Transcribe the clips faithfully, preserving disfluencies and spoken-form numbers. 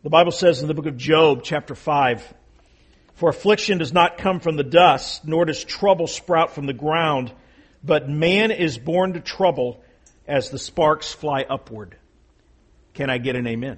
The Bible says in the book of Job, chapter five, "For affliction does not come from the dust, nor does trouble sprout from the ground, but man is born to trouble as the sparks fly upward." Can I get an amen?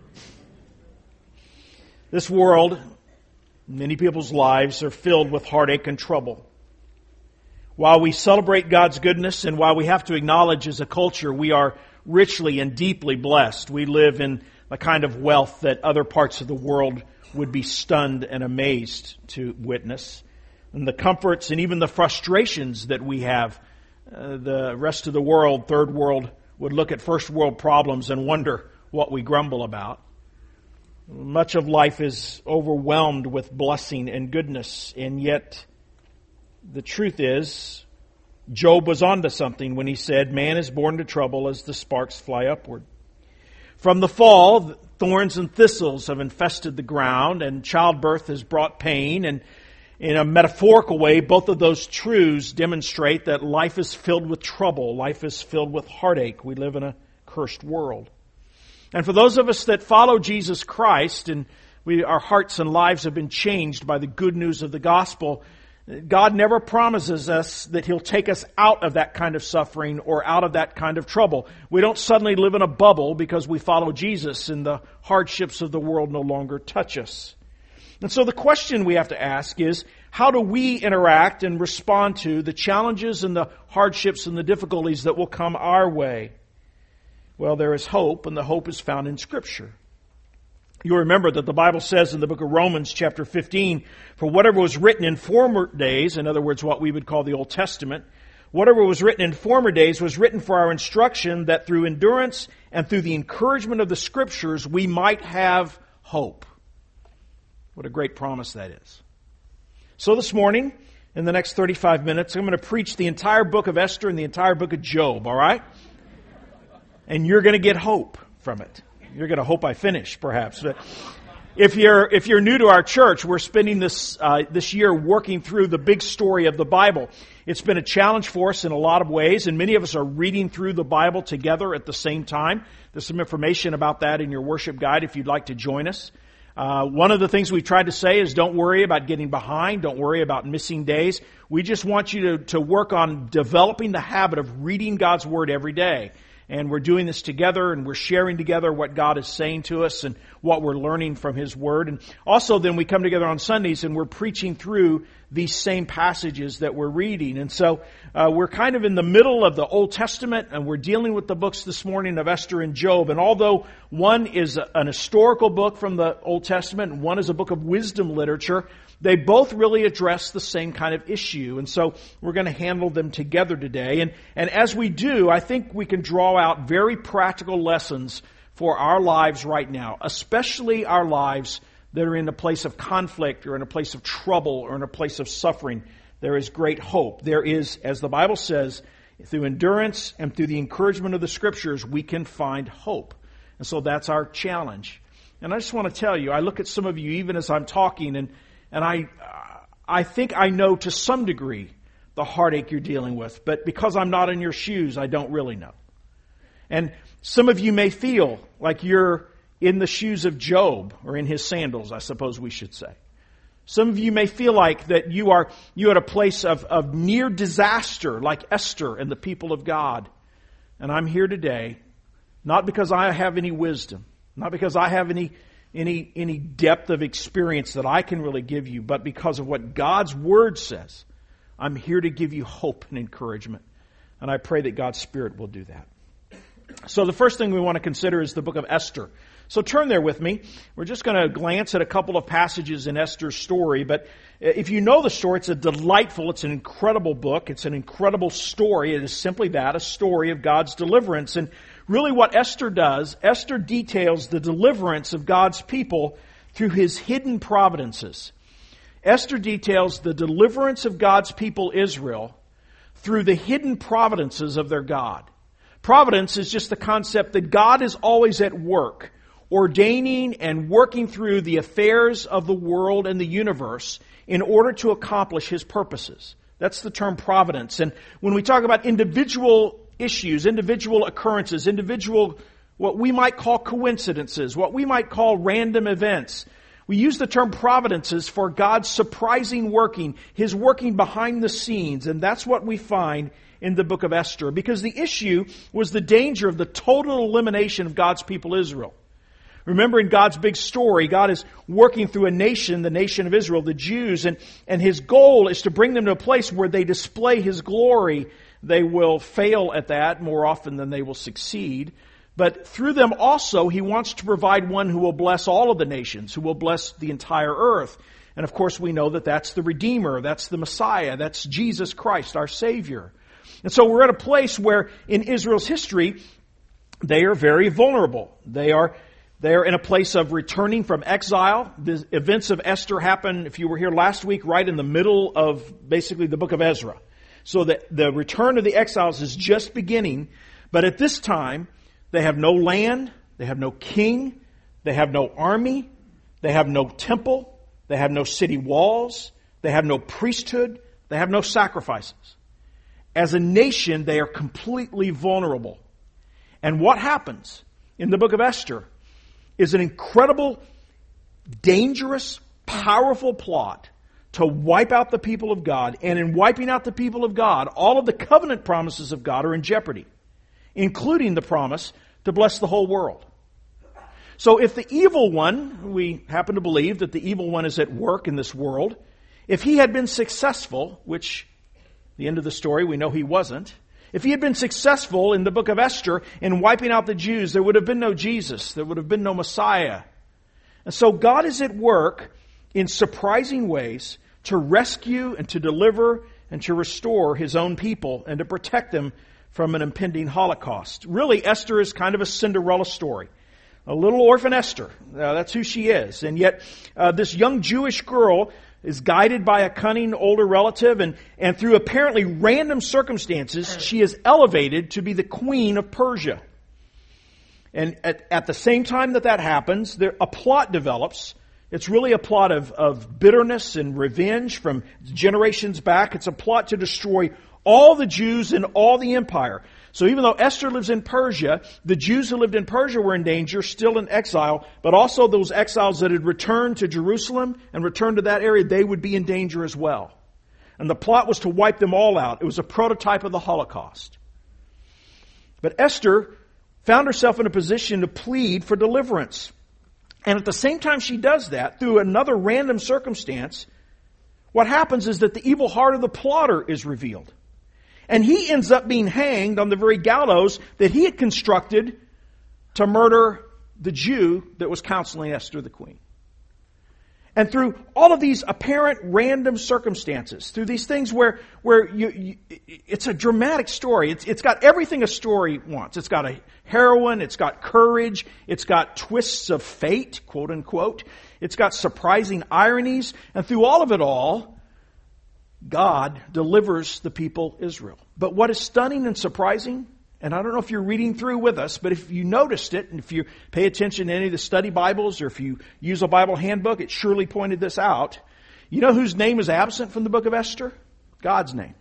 This world, many people's lives are filled with heartache and trouble. While we celebrate God's goodness and while we have to acknowledge as a culture we are richly and deeply blessed, we live in a kind of wealth that other parts of the world would be stunned and amazed to witness. And the comforts and even the frustrations that we have, uh, the rest of the world, third world, would look at first world problems and wonder what we grumble about. Much of life is overwhelmed with blessing and goodness, and yet the truth is, Job was onto something when he said, "Man is born to trouble as the sparks fly upward." From the fall, thorns and thistles have infested the ground, and childbirth has brought pain. And in a metaphorical way, both of those truths demonstrate that life is filled with trouble. Life is filled with heartache. We live in a cursed world. And for those of us that follow Jesus Christ, and we, our hearts and lives have been changed by the good news of the gospel, God never promises us that He'll take us out of that kind of suffering or out of that kind of trouble. We don't suddenly live in a bubble because we follow Jesus and the hardships of the world no longer touch us. And so the question we have to ask is, how do we interact and respond to the challenges and the hardships and the difficulties that will come our way? Well, there is hope, and the hope is found in Scripture. You'll remember that the Bible says in the book of Romans chapter fifteen, "For whatever was written in former days," in other words, what we would call the Old Testament, "whatever was written in former days was written for our instruction, that through endurance and through the encouragement of the Scriptures we might have hope." What a great promise that is. So this morning, in the next thirty-five minutes, I'm going to preach the entire book of Esther and the entire book of Job, all right? And you're going to get hope from it. You're going to hope I finish, perhaps. But if you're if you're new to our church, we're spending this uh, this year working through the big story of the Bible. It's been a challenge for us in a lot of ways, and many of us are reading through the Bible together at the same time. There's some information about that in your worship guide if you'd like to join us. Uh, one of the things we've tried to say is don't worry about getting behind. Don't worry about missing days. We just want you to, to work on developing the habit of reading God's Word every day. And we're doing this together, and we're sharing together what God is saying to us and what we're learning from His Word. And also then we come together on Sundays and we're preaching through these same passages that we're reading. And so uh, we're kind of in the middle of the Old Testament, and we're dealing with the books this morning of Esther and Job. And although one is an historical book from the Old Testament and one is a book of wisdom literature, they both really address the same kind of issue. And so we're going to handle them together today. And, and as we do, I think we can draw out very practical lessons for our lives right now, especially our lives that are in a place of conflict or in a place of trouble or in a place of suffering. There is great hope. There is, as the Bible says, through endurance and through the encouragement of the Scriptures, we can find hope. And so that's our challenge. And I just want to tell you, I look at some of you even as I'm talking, and And I I think I know to some degree the heartache you're dealing with. But because I'm not in your shoes, I don't really know. And some of you may feel like you're in the shoes of Job, or in his sandals, I suppose we should say. Some of you may feel like that you are you at a place of, of near disaster, like Esther and the people of God. And I'm here today, not because I have any wisdom, not because I have any Any any depth of experience that I can really give you, but because of what God's Word says. I'm here to give you hope and encouragement. And I pray that God's Spirit will do that. So the first thing we want to consider is the book of Esther. So turn there with me. We're just going to glance at a couple of passages in Esther's story. But if you know the story, it's a delightful, it's an incredible book. It's an incredible story. It is simply that, a story of God's deliverance. And really what Esther does, Esther details the deliverance of God's people through His hidden providences. Esther details the deliverance of God's people Israel through the hidden providences of their God. Providence is just the concept that God is always at work, ordaining and working through the affairs of the world and the universe in order to accomplish His purposes. That's the term providence. And when we talk about individual issues, individual occurrences, individual what we might call coincidences, what we might call random events. We use the term providences for God's surprising working, His working behind the scenes, and that's what we find in the book of Esther, because the issue was the danger of the total elimination of God's people Israel. Remember, in God's big story, God is working through a nation, the nation of Israel, the Jews, and, and His goal is to bring them to a place where they display His glory. They will fail at that more often than they will succeed. But through them also, He wants to provide one who will bless all of the nations, who will bless the entire earth. And of course, we know that that's the Redeemer, that's the Messiah, that's Jesus Christ, our Savior. And so we're at a place where in Israel's history, they are very vulnerable. They are They are in a place of returning from exile. The events of Esther happen, if you were here last week, right in the middle of basically the book of Ezra. So the, the return of the exiles is just beginning. But at this time, they have no land, they have no king, they have no army, they have no temple, they have no city walls, they have no priesthood, they have no sacrifices. As a nation, they are completely vulnerable. And what happens in the book of Esther is an incredible, dangerous, powerful plot to wipe out the people of God. And in wiping out the people of God, all of the covenant promises of God are in jeopardy, including the promise to bless the whole world. So if the evil one, we happen to believe that the evil one is at work in this world, if he had been successful, which the end of the story we know he wasn't, if he had been successful in the book of Esther in wiping out the Jews, there would have been no Jesus. There would have been no Messiah. And so God is at work in surprising ways to rescue and to deliver and to restore His own people and to protect them from an impending Holocaust. Really, Esther is kind of a Cinderella story. A little orphan Esther. Uh, that's who she is. And yet, uh, this young Jewish girl is guided by a cunning older relative, and, and through apparently random circumstances, she is elevated to be the queen of Persia. And at, at the same time that that happens, there, a plot develops. It's really a plot of, of bitterness and revenge from generations back. It's a plot to destroy all the Jews in all the empire. So even though Esther lives in Persia, the Jews who lived in Persia were in danger, still in exile, but also those exiles that had returned to Jerusalem and returned to that area, they would be in danger as well. And the plot was to wipe them all out. It was a prototype of the Holocaust. But Esther found herself in a position to plead for deliverance. And at the same time she does that, through another random circumstance, what happens is that the evil heart of the plotter is revealed. And he ends up being hanged on the very gallows that he had constructed to murder the Jew that was counseling Esther the queen. And through all of these apparent random circumstances, through these things where where you, you it's a dramatic story. It's it's got everything a story wants. It's got a heroine, it's got courage, it's got twists of fate, quote unquote. It's got surprising ironies, and through all of it all, God delivers the people Israel. But what is stunning and surprising, and I don't know if you're reading through with us, but if you noticed it, and if you pay attention to any of the study Bibles, or if you use a Bible handbook, it surely pointed this out. You know whose name is absent from the book of Esther? God's name.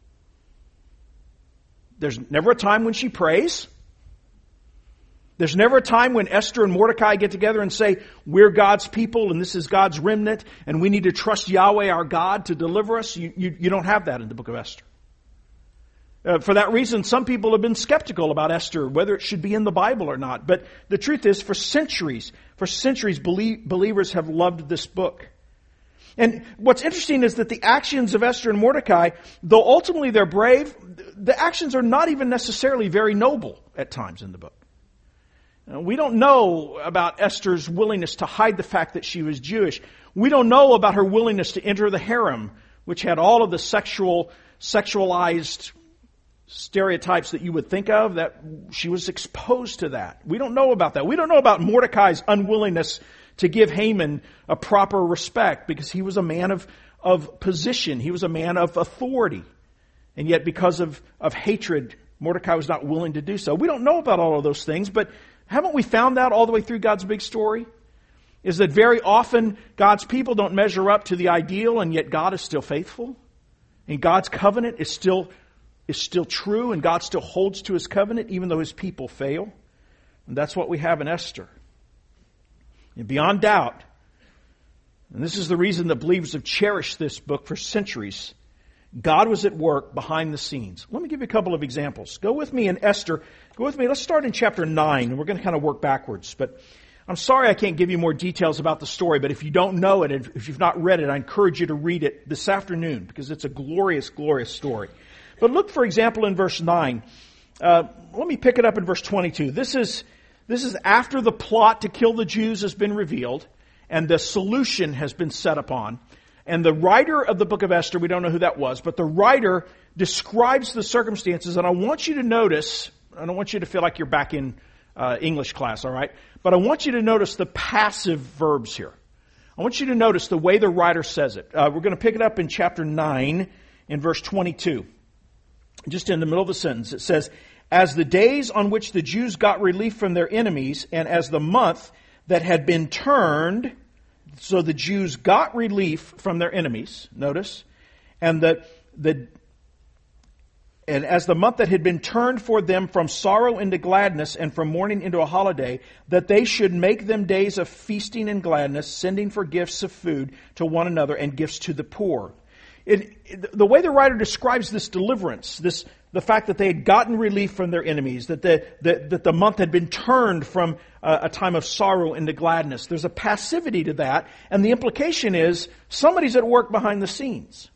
There's never a time when she prays. There's never a time when Esther and Mordecai get together and say, we're God's people and this is God's remnant and we need to trust Yahweh our God to deliver us. You, you, you don't have that in the book of Esther. Uh, for that reason, some people have been skeptical about Esther, whether it should be in the Bible or not. But the truth is, for centuries, for centuries, belie- believers have loved this book. And what's interesting is that the actions of Esther and Mordecai, though ultimately they're brave, the actions are not even necessarily very noble at times in the book. We don't know about Esther's willingness to hide the fact that she was Jewish. We don't know about her willingness to enter the harem, which had all of the sexual, sexualized stereotypes that you would think of, that she was exposed to that. We don't know about that. We don't know about Mordecai's unwillingness to give Haman a proper respect because he was a man of, of position. He was a man of authority. And yet because of, of hatred, Mordecai was not willing to do so. We don't know about all of those things, but haven't we found that all the way through God's big story? Is that very often God's people don't measure up to the ideal, and yet God is still faithful. And God's covenant is still, is still true, and God still holds to His covenant even though His people fail. And that's what we have in Esther. And beyond doubt, and this is the reason that believers have cherished this book for centuries, God was at work behind the scenes. Let me give you a couple of examples. Go with me in Esther. Go with me. Let's start in chapter nine, and we're going to kind of work backwards. But I'm sorry I can't give you more details about the story, but if you don't know it, if you've not read it, I encourage you to read it this afternoon, because it's a glorious, glorious story. But look, for example, in verse nine. Uh, let me pick it up in verse twenty-two. This is, this is after the plot to kill the Jews has been revealed, and the solution has been set upon. And the writer of the book of Esther, we don't know who that was, but the writer describes the circumstances, and I want you to notice, I don't want you to feel like you're back in uh, English class, all right? But I want you to notice the passive verbs here. I want you to notice the way the writer says it. Uh, we're going to pick it up in chapter nine in verse twenty-two. Just in the middle of the sentence, it says, "As the days on which the Jews got relief from their enemies, and as the month that had been turned," so the Jews got relief from their enemies, notice, and the, the, and as the month that had been turned for them from sorrow into gladness and from mourning into a holiday, that they should make them days of feasting and gladness, sending for gifts of food to one another and gifts to the poor. It, it, the way the writer describes this deliverance, this the fact that they had gotten relief from their enemies, that the, the, that the month had been turned from a, a time of sorrow into gladness. There's a passivity to that, and the implication is somebody's at work behind the scenes.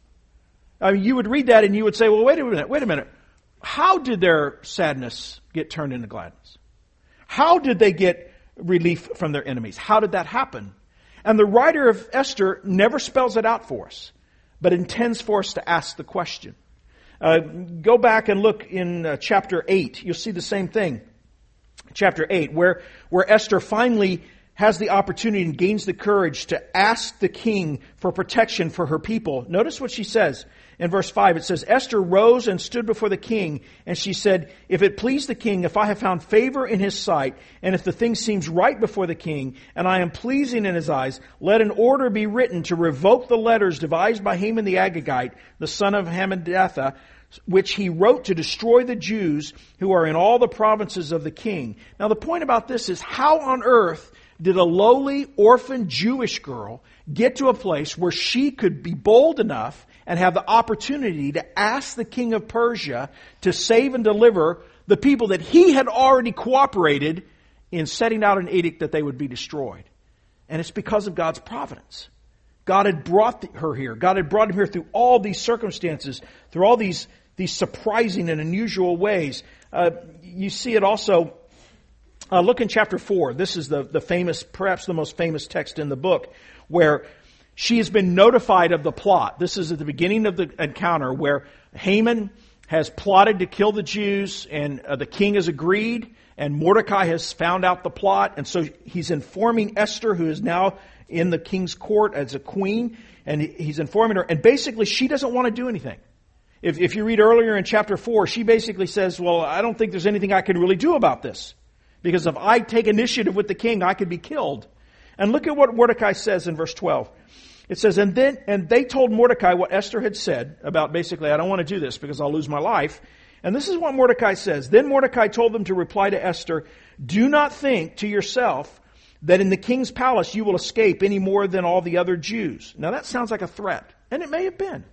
I mean, you would read that and you would say, well, wait a minute, wait a minute. How did their sadness get turned into gladness? How did they get relief from their enemies? How did that happen? And the writer of Esther never spells it out for us, but intends for us to ask the question. Uh, go back and look in uh, chapter eight. You'll see the same thing. Chapter eight, where, where Esther finally has the opportunity and gains the courage to ask the king for protection for her people. Notice what she says in verse five. It says, "Esther rose and stood before the king, and she said, 'If it please the king, if I have found favor in his sight, and if the thing seems right before the king, and I am pleasing in his eyes, let an order be written to revoke the letters devised by Haman the Agagite, the son of Hammedatha, which he wrote to destroy the Jews who are in all the provinces of the king.'" Now the point about this is, how on earth did a lowly orphan Jewish girl get to a place where she could be bold enough and have the opportunity to ask the king of Persia to save and deliver the people that he had already cooperated in setting out an edict that they would be destroyed? And it's because of God's providence. God had brought her here. God had brought him here through all these circumstances, through all these, these surprising and unusual ways. Uh, you see it also, uh, look in chapter four. This is the, the famous, perhaps the most famous text in the book, where she has been notified of the plot. This is at the beginning of the encounter where Haman has plotted to kill the Jews, and uh, the king has agreed, and Mordecai has found out the plot, and so he's informing Esther, who is now in the king's court as a queen, and he's informing her, and basically she doesn't want to do anything. If, if you read earlier in chapter four, she basically says, well, I don't think there's anything I can really do about this, because if I take initiative with the king, I could be killed. And look at what Mordecai says in verse twelve. It says, and then and they told Mordecai what Esther had said about basically, I don't want to do this because I'll lose my life. And this is what Mordecai says. Then Mordecai told them to reply to Esther, "Do not think to yourself that in the king's palace you will escape any more than all the other Jews." Now that sounds like a threat, and it may have been.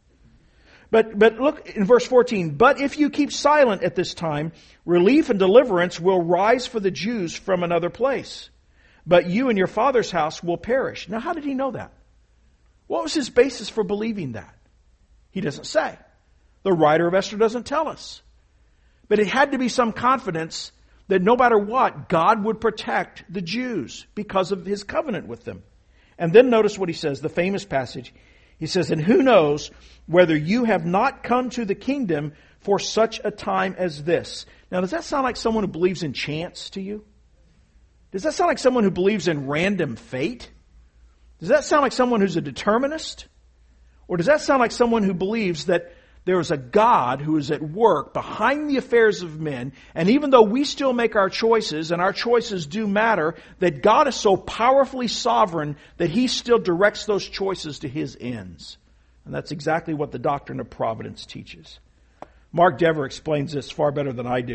But but look in verse fourteen. "But if you keep silent at this time, relief and deliverance will rise for the Jews from another place. But you and your father's house will perish." Now how did he know that? What was his basis for believing that? He doesn't say. The writer of Esther doesn't tell us. But it had to be some confidence that no matter what, God would protect the Jews because of his covenant with them. And then notice what he says, the famous passage. He says, "And who knows whether you have not come to the kingdom for such a time as this." Now, does that sound like someone who believes in chance to you? Does that sound like someone who believes in random fate? Does that sound like someone who's a determinist? Or does that sound like someone who believes that there is a God who is at work behind the affairs of men, and even though we still make our choices, and our choices do matter, that God is so powerfully sovereign that he still directs those choices to his ends? And that's exactly what the doctrine of providence teaches. Mark Dever explains this far better than I do.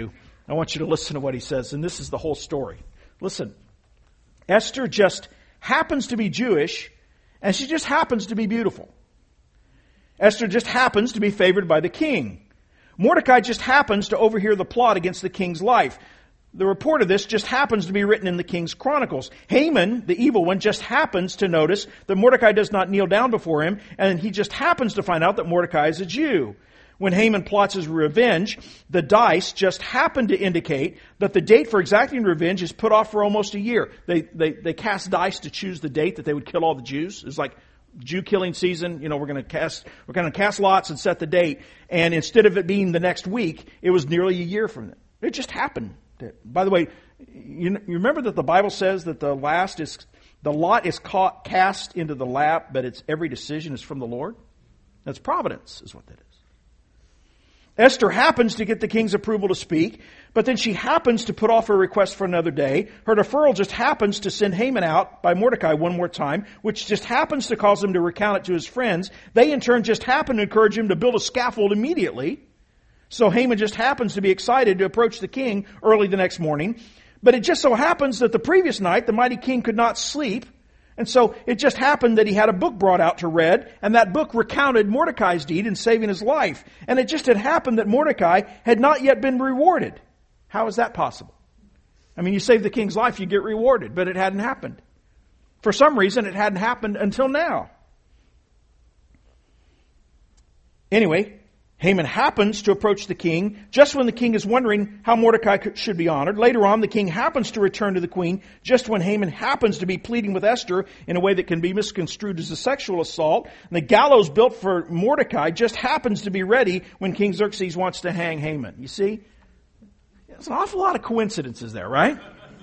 I want you to listen to what he says, and this is the whole story. Listen, Esther just happens to be Jewish, and she just happens to be beautiful. Esther just happens to be favored by the king. Mordecai just happens to overhear the plot against the king's life. The report of this just happens to be written in the king's chronicles. Haman, the evil one, just happens to notice that Mordecai does not kneel down before him, and he just happens to find out that Mordecai is a Jew. When Haman plots his revenge, the dice just happen to indicate that the date for exacting revenge is put off for almost a year. They, they, they cast dice to choose the date that they would kill all the Jews. It's like Jew killing season. You know, we're going to cast, we're going to cast lots and set the date. And instead of it being the next week, it was nearly a year from it. It just happened. By the way, you, you remember that the Bible says that the last is, the lot is caught, cast into the lap, but it's every decision is from the Lord? That's providence, is what that is. Esther happens to get the king's approval to speak, but then she happens to put off her request for another day. Her deferral just happens to send Haman out by Mordecai one more time, which just happens to cause him to recount it to his friends. They in turn just happen to encourage him to build a scaffold immediately. So Haman just happens to be excited to approach the king early the next morning. But it just so happens that the previous night, the mighty king could not sleep. And so it just happened that he had a book brought out to read, and that book recounted Mordecai's deed in saving his life. And it just had happened that Mordecai had not yet been rewarded. How is that possible? I mean, you save the king's life, you get rewarded, but it hadn't happened. For some reason, it hadn't happened until now. Anyway, Haman happens to approach the king just when the king is wondering how Mordecai should be honored. Later on, the king happens to return to the queen just when Haman happens to be pleading with Esther in a way that can be misconstrued as a sexual assault. And the gallows built for Mordecai just happens to be ready when King Xerxes wants to hang Haman. You see? There's an awful lot of coincidences there, right?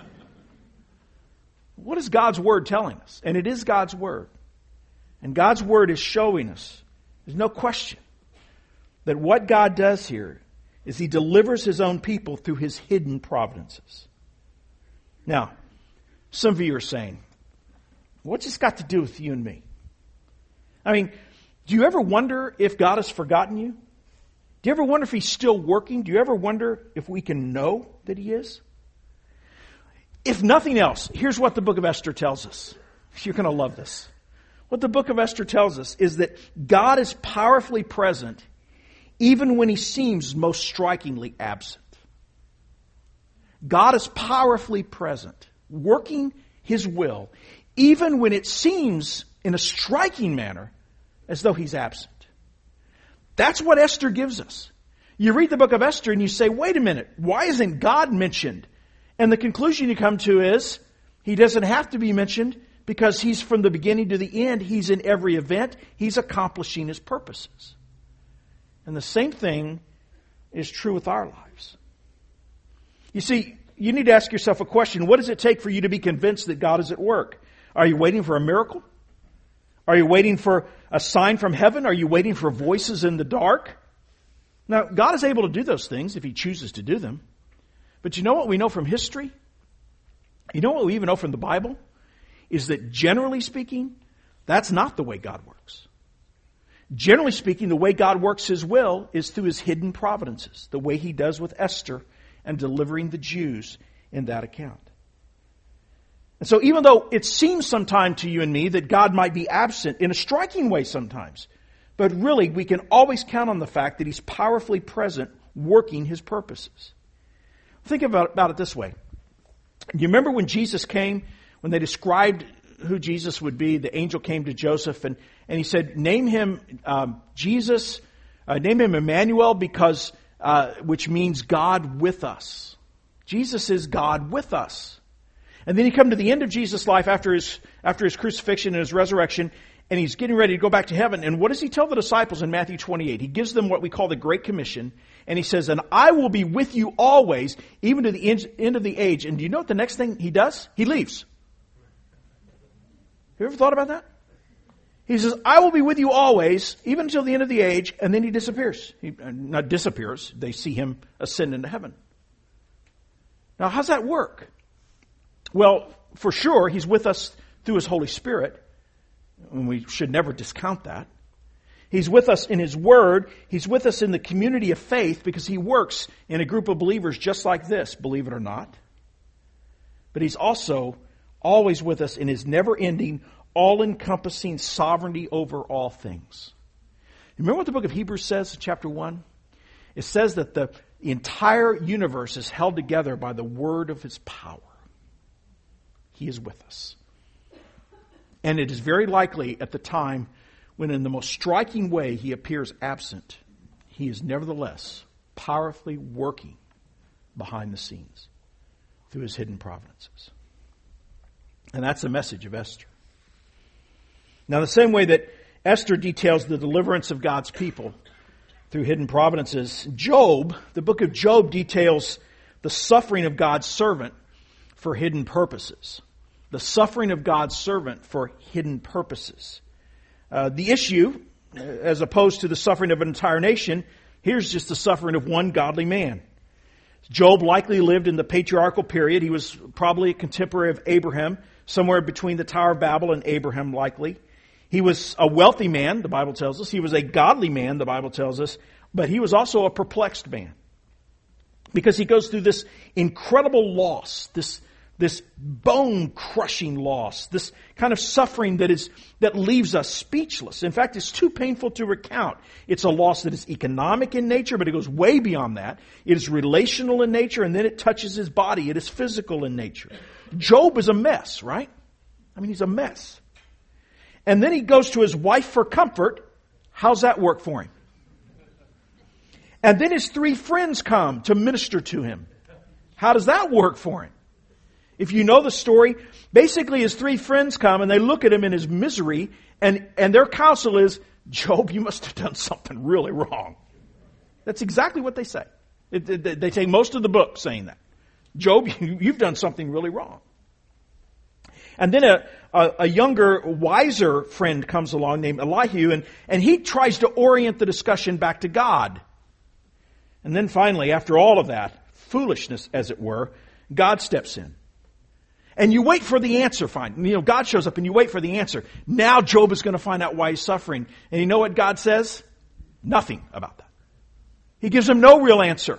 What is God's Word telling us? And it is God's Word. And God's Word is showing us, there's no question, that what God does here is He delivers His own people through His hidden providences. Now, some of you are saying, what's this got to do with you and me? I mean, do you ever wonder if God has forgotten you? Do you ever wonder if He's still working? Do you ever wonder if we can know that He is? If nothing else, here's what the book of Esther tells us. You're going to love this. What the book of Esther tells us is that God is powerfully present even when He seems most strikingly absent. God is powerfully present, working His will, even when it seems in a striking manner as though He's absent. That's what Esther gives us. You read the book of Esther and you say, wait a minute, why isn't God mentioned? And the conclusion you come to is, He doesn't have to be mentioned because He's from the beginning to the end. He's in every event. He's accomplishing His purposes. And the same thing is true with our lives. You see, you need to ask yourself a question. What does it take for you to be convinced that God is at work? Are you waiting for a miracle? Are you waiting for a sign from heaven? Are you waiting for voices in the dark? Now, God is able to do those things if He chooses to do them. But you know what we know from history? You know what we even know from the Bible? Is that generally speaking, that's not the way God works. Generally speaking, the way God works His will is through His hidden providences, the way He does with Esther and delivering the Jews in that account. And so even though it seems sometimes to you and me that God might be absent in a striking way sometimes, but really we can always count on the fact that He's powerfully present working His purposes. Think about, about it this way. You remember when Jesus came, when they described who Jesus would be, the angel came to Joseph and, and he said, name him um, Jesus, uh, name him Emmanuel, because uh, which means God with us. Jesus is God with us. And then you come to the end of Jesus' life after his after his crucifixion and his resurrection, and He's getting ready to go back to heaven. And what does He tell the disciples in Matthew twenty-eight? He gives them what we call the Great Commission. And He says, and I will be with you always, even to the end, end of the age. And do you know what the next thing He does? He leaves. Have you ever thought about that? He says, I will be with you always, even until the end of the age, and then He disappears. He uh, not disappears. They see Him ascend into heaven. Now, how's that work? Well, for sure, He's with us through His Holy Spirit, and we should never discount that. He's with us in His Word. He's with us in the community of faith because He works in a group of believers just like this, believe it or not. But He's also always with us in His never-ending, all-encompassing sovereignty over all things. Remember what the book of Hebrews says in chapter one? It says that the entire universe is held together by the word of His power. He is with us. And it is very likely at the time when in the most striking way He appears absent, He is nevertheless powerfully working behind the scenes through His hidden providences. And that's the message of Esther. Now, the same way that Esther details the deliverance of God's people through hidden providences, Job, the book of Job, details the suffering of God's servant for hidden purposes. The suffering of God's servant for hidden purposes. Uh, the issue, as opposed to the suffering of an entire nation, here's just the suffering of one godly man. Job likely lived in the patriarchal period. He was probably a contemporary of Abraham, somewhere between the Tower of Babel and Abraham likely. He was a wealthy man, the Bible tells us. He was a godly man, the Bible tells us. But he was also a perplexed man. Because he goes through this incredible loss, this This bone-crushing loss, this kind of suffering that is that leaves us speechless. In fact, it's too painful to recount. It's a loss that is economic in nature, but it goes way beyond that. It is relational in nature, and then it touches his body. It is physical in nature. Job is a mess, right? I mean, he's a mess. And then he goes to his wife for comfort. How's that work for him? And then his three friends come to minister to him. How does that work for him? If you know the story, basically his three friends come and they look at him in his misery, and, and their counsel is, Job, you must have done something really wrong. That's exactly what they say. It, it, they take most of the book saying that. Job, you, you've done something really wrong. And then a, a, a younger, wiser friend comes along named Elihu, and, and he tries to orient the discussion back to God. And then finally, after all of that, foolishness as it were, God steps in. And you wait for the answer, fine. You know, God shows up and you wait for the answer. Now Job is going to find out why he's suffering. And you know what God says? Nothing about that. He gives him no real answer.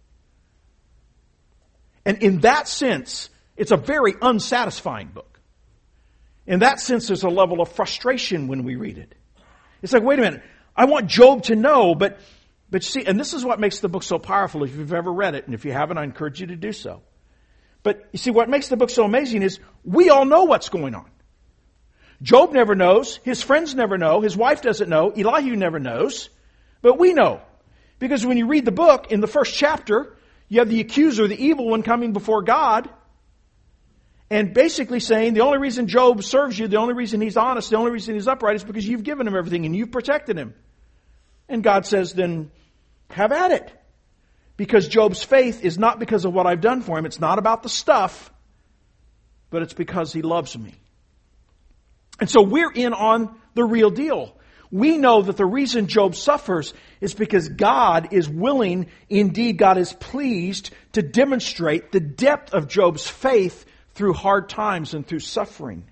And in that sense, it's a very unsatisfying book. In that sense, there's a level of frustration when we read it. It's like, wait a minute, I want Job to know, but, but see, and this is what makes the book so powerful if you've ever read it. And if you haven't, I encourage you to do so. But you see, what makes the book so amazing is we all know what's going on. Job never knows. His friends never know. His wife doesn't know. Elihu never knows. But we know. Because when you read the book, in the first chapter, you have the accuser, the evil one, coming before God and basically saying the only reason Job serves you, the only reason he's honest, the only reason he's upright is because you've given him everything and you've protected him. And God says, then have at it. Because Job's faith is not because of what I've done for him. It's not about the stuff, but it's because he loves me. And so we're in on the real deal. We know that the reason Job suffers is because God is willing, indeed God is pleased to demonstrate the depth of Job's faith through hard times and through suffering.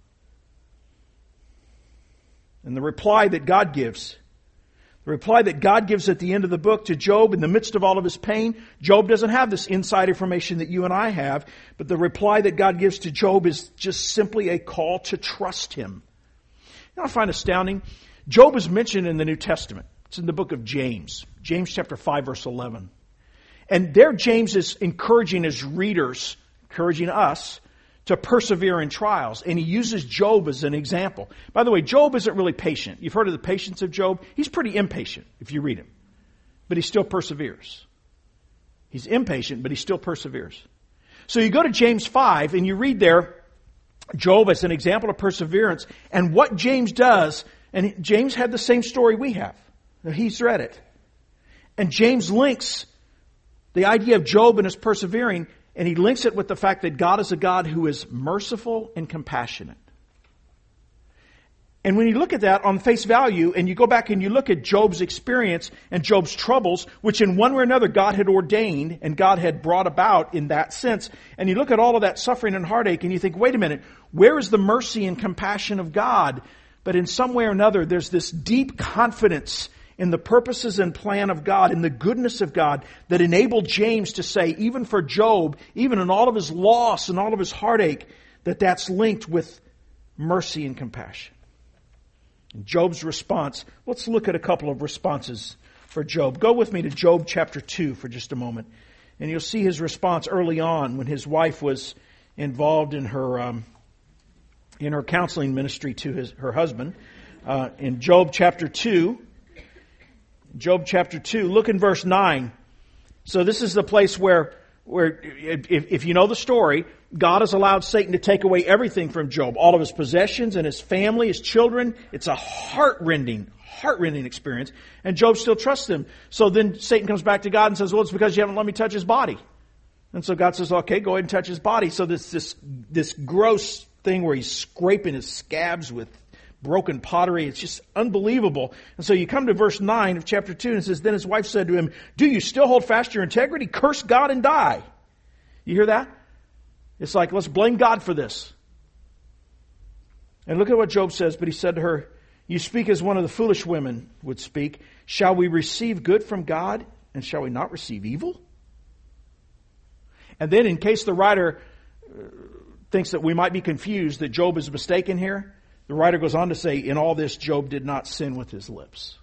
And the reply that God gives The reply that God gives at the end of the book to Job in the midst of all of his pain, Job doesn't have this inside information that you and I have, but the reply that God gives to Job is just simply a call to trust Him. You know what I find astounding? Job is mentioned in the New Testament. It's in the book of James, James chapter five, verse eleven. And there James is encouraging his readers, encouraging us, to persevere in trials. And he uses Job as an example. By the way, Job isn't really patient. You've heard of the patience of Job? He's pretty impatient if you read him. But he still perseveres. He's impatient, but he still perseveres. So you go to James five and you read there Job as an example of perseverance. And what James does, and James had the same story we have. He's read it. And James links the idea of Job and his persevering, and he links it with the fact that God is a God who is merciful and compassionate. And when you look at that on face value, and you go back and you look at Job's experience and Job's troubles, which in one way or another God had ordained and God had brought about in that sense, and you look at all of that suffering and heartache and you think, wait a minute, where is the mercy and compassion of God? but in some way or another, there's this deep confidence in the purposes and plan of God, in the goodness of God, that enabled James to say, even for Job, even in all of his loss and all of his heartache, that that's linked with mercy and compassion. And Job's response, let's look at a couple of responses for Job. Go with me to Job chapter two for just a moment. And you'll see his response early on when his wife was involved in her um, in her counseling ministry to his her husband. Uh, in Job chapter two, Job chapter two, look in verse nine. So this is the place where, where if, if you know the story, God has allowed Satan to take away everything from Job, all of his possessions and his family, his children. It's a heart-rending, heart-rending experience. And Job still trusts him. So then Satan comes back to God and says, well, it's because you haven't let me touch his body. And so God says, okay, go ahead and touch his body. So this this this gross thing where he's scraping his scabs with broken pottery, it's just unbelievable. And so you come to verse nine of chapter two and it says, then his wife said to him, do you still hold fast to your integrity? Curse God and die. You hear that? It's like, let's blame God for this. And look at what Job says. But he said to her, you speak as one of the foolish women would speak. Shall we receive good from God, and shall we not receive evil? And then in case the writer thinks that we might be confused, that Job is mistaken here, the writer goes on to say, in all this, Job did not sin with his lips.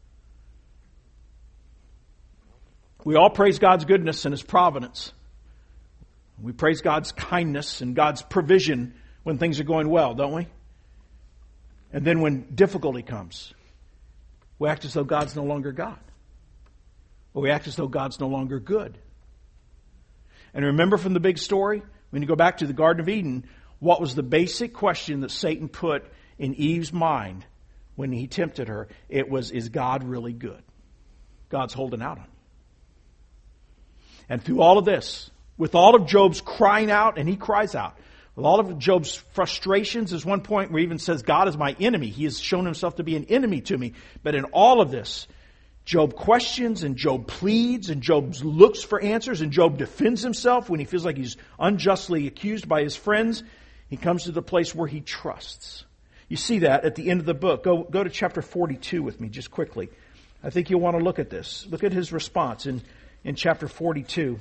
We all praise God's goodness and His providence. We praise God's kindness and God's provision when things are going well, don't we? And then when difficulty comes, we act as though God's no longer God. Or we act as though God's no longer good. And remember from the big story, when you go back to the Garden of Eden, what was the basic question that Satan put in Eve's mind when he tempted her? It was, is God really good? God's holding out on you. And through all of this, with all of Job's crying out, and he cries out, with all of Job's frustrations, there's one point where he even says, God is my enemy. He has shown himself to be an enemy to me. But in all of this, Job questions and Job pleads and Job looks for answers and Job defends himself when he feels like he's unjustly accused by his friends. He comes to the place where he trusts. You see that at the end of the book. Go, go to chapter forty-two with me just quickly. I think you'll want to look at this. Look at his response in, in chapter forty-two.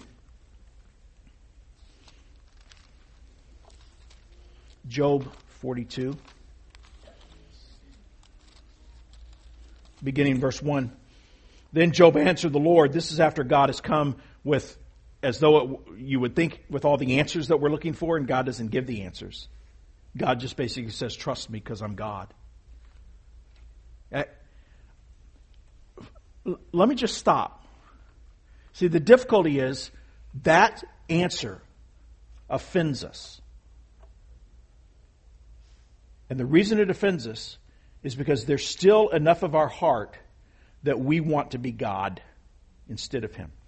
Job forty-two. Beginning verse one. Then Job answered the Lord. This is after God has come with, as though it, you would think, with all the answers that we're looking for, and God doesn't give the answers. God just basically says, trust me because I'm God. Uh, let me just stop. See, the difficulty is that answer offends us. And the reason it offends us is because there's still enough of our heart that we want to be God instead of Him.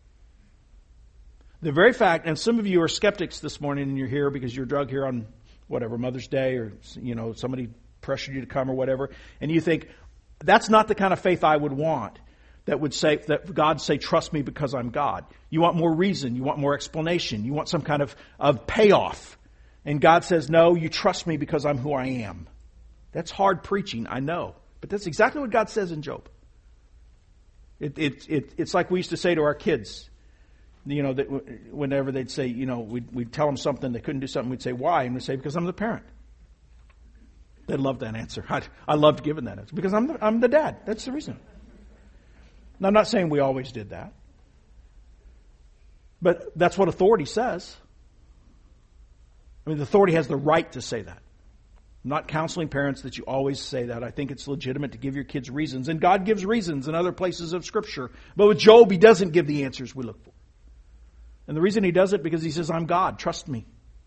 The very fact, and some of you are skeptics this morning and you're here because you're drug here on whatever, Mother's Day, or you know, somebody pressured you to come or whatever, and you think, that's not the kind of faith I would want. That would say, that God say, trust me because I'm God. You want more reason, you want more explanation, you want some kind of, of payoff. And God says, no, you trust me because I'm who I am. That's hard preaching, I know. But that's exactly what God says in Job. It, it, it, it's like we used to say to our kids, you know, that whenever they'd say, you know, we'd, we'd tell them something, they couldn't do something, we'd say, why? And we'd say, because I'm the parent. They loved that answer. I, I loved giving that answer. Because I'm the, I'm the dad. That's the reason. Now, I'm not saying we always did that. But that's what authority says. I mean, the authority has the right to say that. I'm not counseling parents that you always say that. I think it's legitimate to give your kids reasons. And God gives reasons in other places of Scripture. But with Job, He doesn't give the answers we look for. And the reason He does it because He says, I'm God, trust me.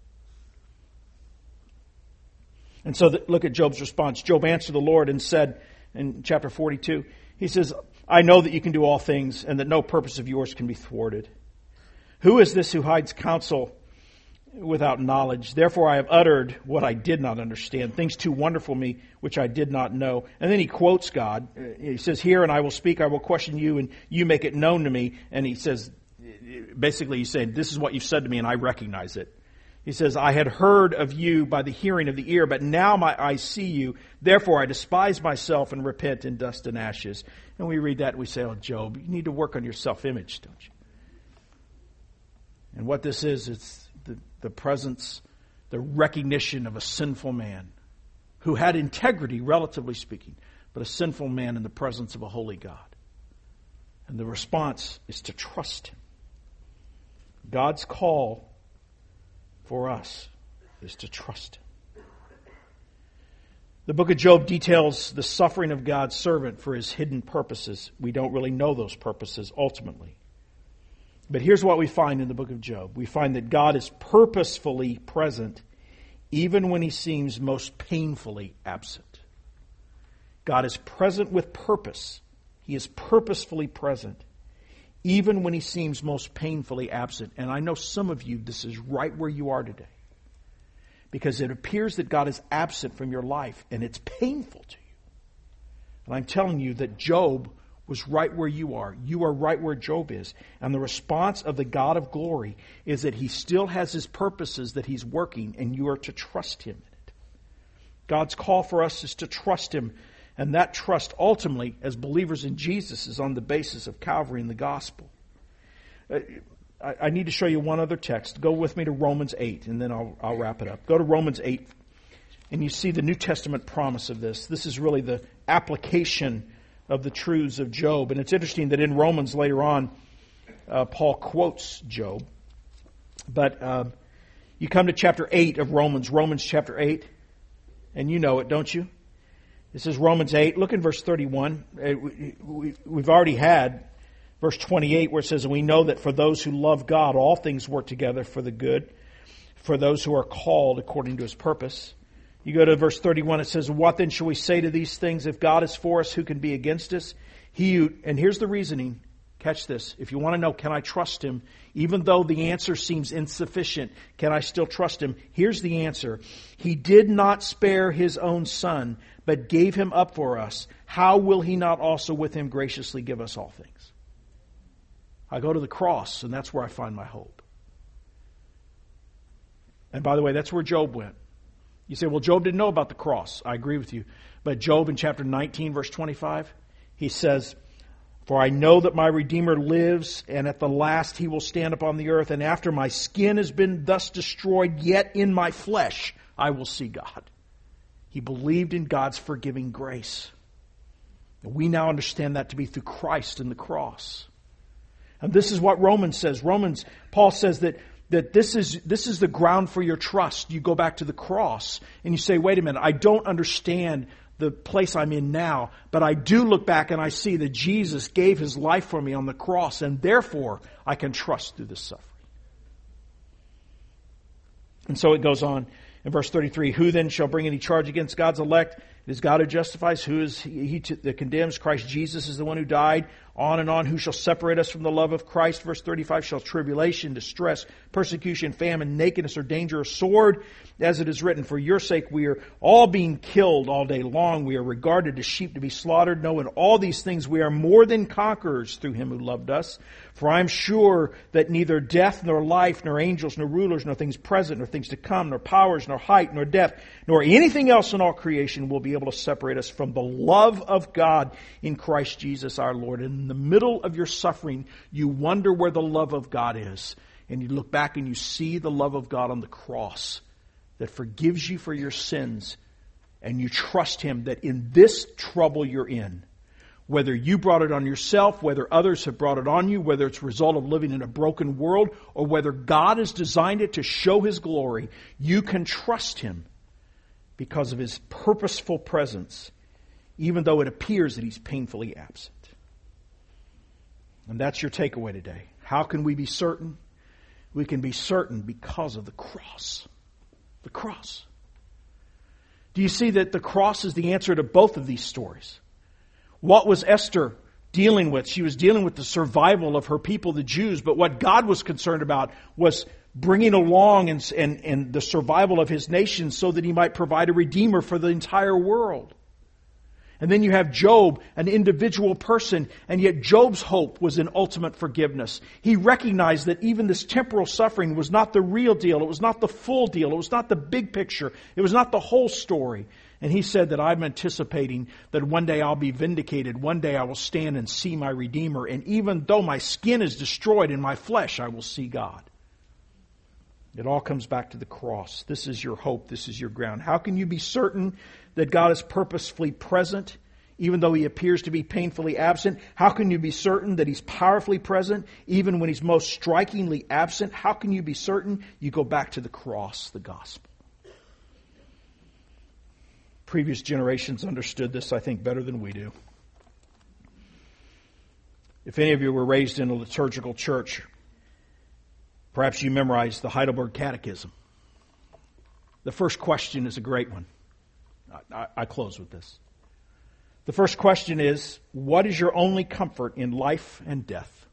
And so the, look at Job's response. Job answered the Lord and said in chapter forty-two, he says, I know that you can do all things and that no purpose of yours can be thwarted. Who is this who hides counsel without knowledge? Therefore I have uttered what I did not understand, things too wonderful me which I did not know. And then he quotes God. He says, here and I will speak, I will question you, and you make it known to me. And he says, basically he's saying, this is what you've said to me and I recognize it. He says, I had heard of you by the hearing of the ear, but now my eyes see you. Therefore I despise myself and repent in dust and ashes. And we read that and we say, oh, Job, you need to work on your self-image, don't you? And what this is, it's the, the presence, the recognition of a sinful man who had integrity, relatively speaking, but a sinful man in the presence of a holy God. And the response is to trust him. God's call for us is to trust him. The book of Job details the suffering of God's servant for his hidden purposes. We don't really know those purposes ultimately. But here's what we find in the book of Job. We find that God is purposefully present even when he seems most painfully absent. God is present with purpose. He is purposefully present even when he seems most painfully absent. And I know some of you, this is right where you are today. Because it appears that God is absent from your life, and it's painful to you. And I'm telling you that Job was right where you are. You are right where Job is. And the response of the God of glory is that he still has his purposes that he's working, and you are to trust him in it. God's call for us is to trust him. And that trust ultimately, as believers in Jesus, is on the basis of Calvary and the gospel. Uh, I, I need to show you one other text. Go with me to Romans eight, and then I'll, I'll wrap it up. Go to Romans eight, and you see the New Testament promise of this. This is really the application of the truths of Job. And it's interesting that in Romans later on, uh, Paul quotes Job. But uh, you come to chapter eight of Romans, Romans chapter eight, and you know it, don't you? This is Romans eight. Look in verse thirty-one. We've already had verse twenty-eight where it says, we know that for those who love God, all things work together for the good, for those who are called according to his purpose. You go to verse thirty-one, it says, what then shall we say to these things? If God is for us, who can be against us? He who, and here's the reasoning. Catch this. If you want to know, can I trust him? Even though the answer seems insufficient, can I still trust him? Here's the answer. He did not spare his own son, but gave him up for us. How will he not also with him graciously give us all things? I go to the cross, and that's where I find my hope. And by the way, that's where Job went. You say, well, Job didn't know about the cross. I agree with you. But Job in chapter nineteen, verse twenty-five, he says, for I know that my Redeemer lives, and at the last he will stand upon the earth, and after my skin has been thus destroyed, yet in my flesh I will see God. He believed in God's forgiving grace. And we now understand that to be through Christ and the cross. And this is what Romans says. Romans, Paul says that, that this is, this is the ground for your trust. You go back to the cross and you say, wait a minute, I don't understand the place I'm in now, but I do look back and I see that Jesus gave his life for me on the cross, and therefore I can trust through this suffering. And so it goes on in verse thirty-three, who then shall bring any charge against God's elect? It is God who justifies. Who is he, he to, that condemns? Christ Jesus is the one who died. On and on. Who shall separate us from the love of Christ? Verse thirty-five, shall tribulation, distress, persecution, famine, nakedness, or danger, or sword? As it is written, for your sake we are all being killed all day long. We are regarded as sheep to be slaughtered. No, in all these things we are more than conquerors through him who loved us. For I am sure that neither death, nor life, nor angels, nor rulers, nor things present, nor things to come, nor powers, nor height, nor depth, nor anything else in all creation will be able to separate us from the love of God in Christ Jesus our Lord. In the middle of your suffering, you wonder where the love of God is. And you look back and you see the love of God on the cross that forgives you for your sins. And you trust him that in this trouble you're in, whether you brought it on yourself, whether others have brought it on you, whether it's a result of living in a broken world, or whether God has designed it to show his glory, you can trust him because of his purposeful presence, even though it appears that he's painfully absent. And that's your takeaway today. How can we be certain? We can be certain because of the cross. The cross. Do you see that the cross is the answer to both of these stories? What was Esther dealing with? She was dealing with the survival of her people, the Jews. But what God was concerned about was bringing along and, and, and the survival of his nation so that he might provide a redeemer for the entire world. And then you have Job, an individual person, and yet Job's hope was in ultimate forgiveness. He recognized that even this temporal suffering was not the real deal. It was not the full deal. It was not the big picture. It was not the whole story. And he said that I'm anticipating that one day I'll be vindicated. One day I will stand and see my Redeemer. And even though my skin is destroyed in my flesh, I will see God. It all comes back to the cross. This is your hope. This is your ground. How can you be certain that God is purposefully present, even though He appears to be painfully absent? How can you be certain that He's powerfully present, even when He's most strikingly absent? How can you be certain? You go back to the cross, the gospel. Previous generations understood this, I think, better than we do. If any of you were raised in a liturgical church, perhaps you memorized the Heidelberg Catechism. The first question is a great one. I, I, I close with this. The first question is, what is your only comfort in life and death?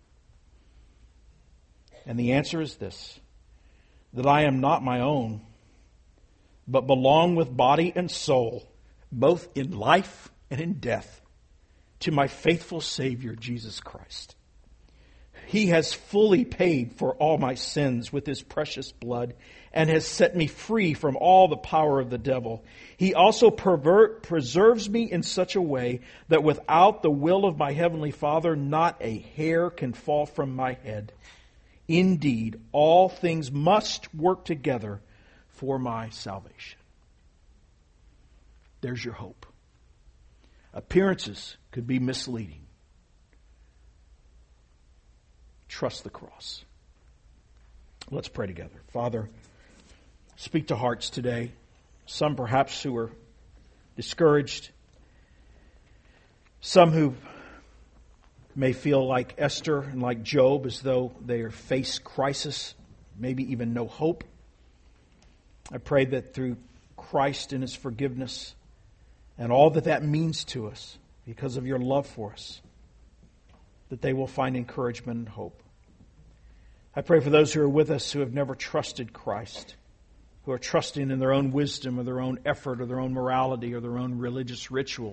And the answer is this, that I am not my own, but belong with body and soul, both in life and in death, to my faithful Savior, Jesus Christ. He has fully paid for all my sins with His precious blood and has set me free from all the power of the devil. He also pervert, preserves me in such a way that without the will of my Heavenly Father, not a hair can fall from my head. Indeed, all things must work together for my salvation. There's your hope. Appearances could be misleading. Trust the cross. Let's pray together. Father, speak to hearts today. Some perhaps who are discouraged. Some who may feel like Esther and like Job, as though they face crisis, maybe even no hope. I pray that through Christ and His forgiveness and all that that means to us because of your love for us, that they will find encouragement and hope. I pray for those who are with us who have never trusted Christ, who are trusting in their own wisdom or their own effort or their own morality or their own religious ritual,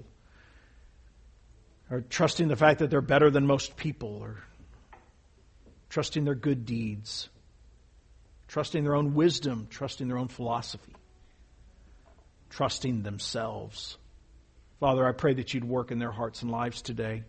or trusting the fact that they're better than most people, or trusting their good deeds, trusting their own wisdom, trusting their own philosophy, trusting themselves. Father, I pray that you'd work in their hearts and lives today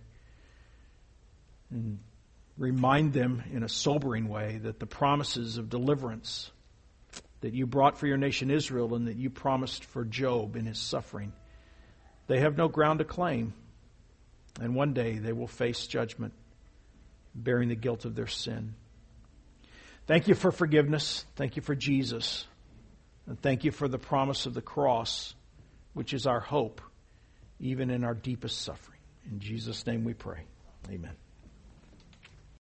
and remind them in a sobering way that the promises of deliverance that you brought for your nation Israel and that you promised for Job in his suffering, they have no ground to claim. And one day they will face judgment, bearing the guilt of their sin. Thank you for forgiveness. Thank you for Jesus. And thank you for the promise of the cross, which is our hope, even in our deepest suffering. In Jesus' name we pray. Amen.